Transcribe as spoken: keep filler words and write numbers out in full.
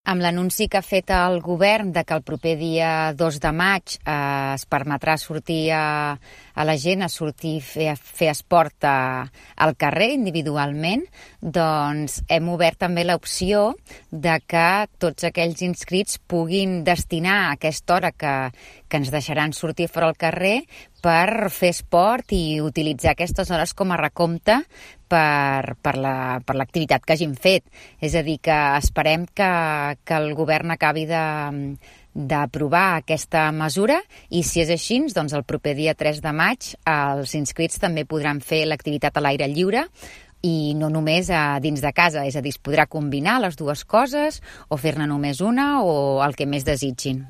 Amb l'anunci que ha fet el govern de que el proper dia dos de maig eh, es permetrà sortir a, a la gent a sortir a fer, a fer esport a, al carrer individualment, doncs hem obert també l'opció de que tots aquells inscrits puguin destinar aquesta hora que, que ens deixaran sortir fora al carrer per fer esport i utilitzar aquestes hores com a recompte per, per la, per l'activitat que hagin fet. És a dir, que esperem que, que el govern acabi de, d'aprovar aquesta mesura i si és així, doncs el proper dia tres de maig els inscrits també podran fer l'activitat a l'aire lliure i no només a dins de casa, és a dir, es podrà combinar les dues coses o fer-ne només una o el que més desitgin.